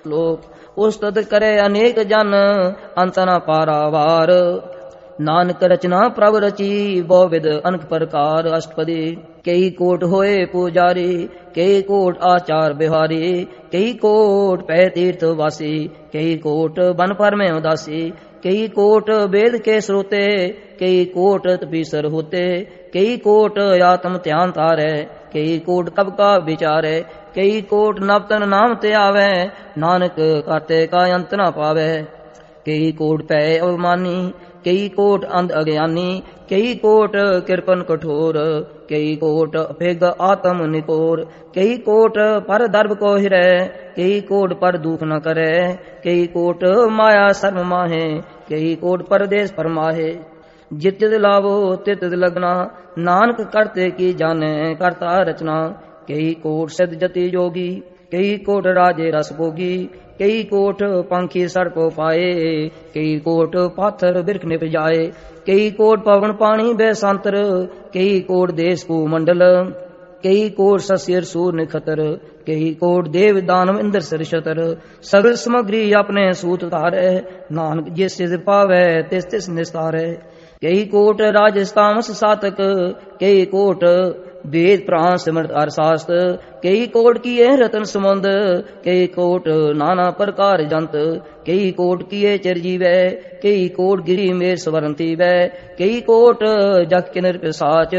ਲੋਕ ਉਸਤਤ ਕਰੇ ਅਨੇਕ ਜਨ ਅੰਤ ਨ ਪਾਰਾਵਾਰ। ਨਾਨਕ ਰਚਨਾ ਪ੍ਰਭ ਰਚੀ ਬਹੁ ਵਿਦ ਅਨਕ ਪ੍ਰਕਾਰ। ਅਸ਼ਟਪਦੀ। ਕਈ ਕੋਟ ਹੋਏ ਪੂਜਾਰੀ, ਕਈ ਕੋਟ ਆਚਾਰ ਬਿਹਾਰੀ, ਕਈ ਕੋਟ ਪੈ ਤੀਰਥ ਵਾਸੀ, ਕਈ ਕੋਟ ਬਨ ਪਰ ਮੈਂ ਉਦਾਸੀ, ਕਈ ਕੋਟ वेद के श्रोते, कई कोट तपीसर होते, कई कोट आत्म ध्यान तारे, कई कोट कब का विचारे, कई कोट नवतन नाम ते आवे, नानक करते का अंत न पावे। कई कोट पै अवमानी, कई कोट अंध अज्ञानी, कई कोट कृपन कठोर, कई कोट अभेग आत्म निकोर, कई कोट पर दर्भ को हिरै, कई कोट पर दुख न करे, कई कोट माया सर्व माहे, कई कोट परदेश परमाहे। जित तित लावो तित तित लगना, नानक करते की जाने करता रचना। कई कोट सिद्ध जति जोगी, कई कोट राजे रस भोगी, कई कोट पंखी सर को पाए, कई कोट पाथर बिरख निप जाए, कई कोट पवन पानी बेसांतर, कई कोट देश भूमंडल, कई कोट सस्यर सूर निखतर, कई कोट देव दानव इंद्र सरशतर। सगल सामग्री अपने सूत तारे, नानक जिस तिस पावे तिस तिस निस्तारे। कई कोट राजस्तामस सातक, कई कोट वेद प्राण सिमरत अरशास्त्र, कई कोट किए रतन समुंद, कई कोट नाना प्रकार जंत, कई कोट किए चिरजीवै, कई कोट गिरी मेर स्वरण तीवै, कई कोट जग किन्नर पिशाच,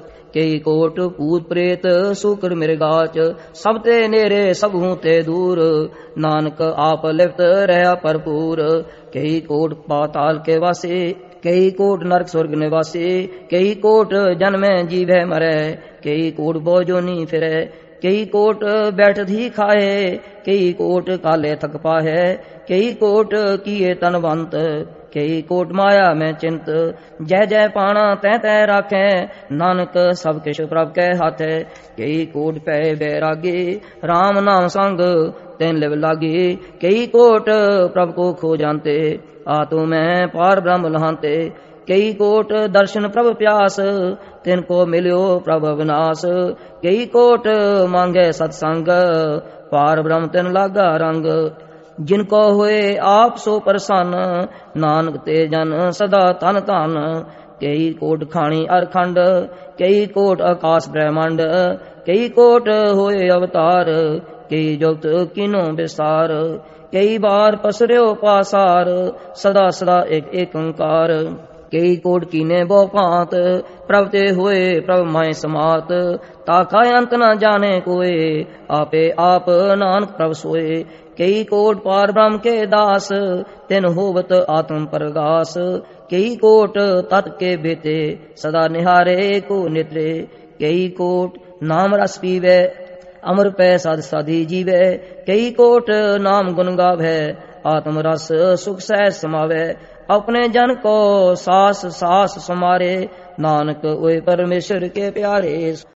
कई कोट भूत प्रेत सूकर मृगाच। सब ते नेरे सब हूं ते दूर, नानक आप लिप्त रहा भरपूर। कई कोट पाताल के वासी, कई कोट नरक स्वर्ग निवासी, कई कोट जन्मे जीवे मरे, कई कोट बोजोनी फिरे, कई कोट बैठत ही खाए, कई कोट काले थक पाहे, कई कोट किए तनवंत, कई कोट माया में चिंत। जय जय पाना तै तै राखे, नानक सब किश प्रभ कै हाथे। कई कोट पै बैरागी, राम नाम संग तैन लिव लागी, कई कोट प्रभ को खो जानते, आतु में पार ब्रह्म लहांते। कई कोट दर्शन प्रभ प्यास, तिनको मिल्यो प्रभ विनाश, कई कोट मांगे सत्संग, पार ब्रह्म तिन लागा रंग। जिनको हुए आप सो प्रसन्न, नानक ते जन सदा तन धन। कई कोट खानी अरखंड, कई कोट आकाश ब्रह्मांड, कई कोट होए अवतार, कई जुगत किनो विस्तार। कई बार पसर्यो पासार, सदा सदा एक एक ओंकार। कई कोट कीने बहु भांत, प्रभ ते होए प्रभ माय समात। ताका अंत न जाने कोय, आपे आप नानक प्रभ सोए। कई कोट पार ब्रह्म के दास, तिन होवत आत्म प्रगास। कई कोट तत् के बेते, सदा निहारे को नेत्रे। कई कोट नाम रस पीवे, अमर पै सद सदी जीवे। कई कोट नाम गुण गावे, आत्म रस सुख सह समावे। अपने जन को सास सास समारे, नानक ओए परमेश्वर के प्यारे।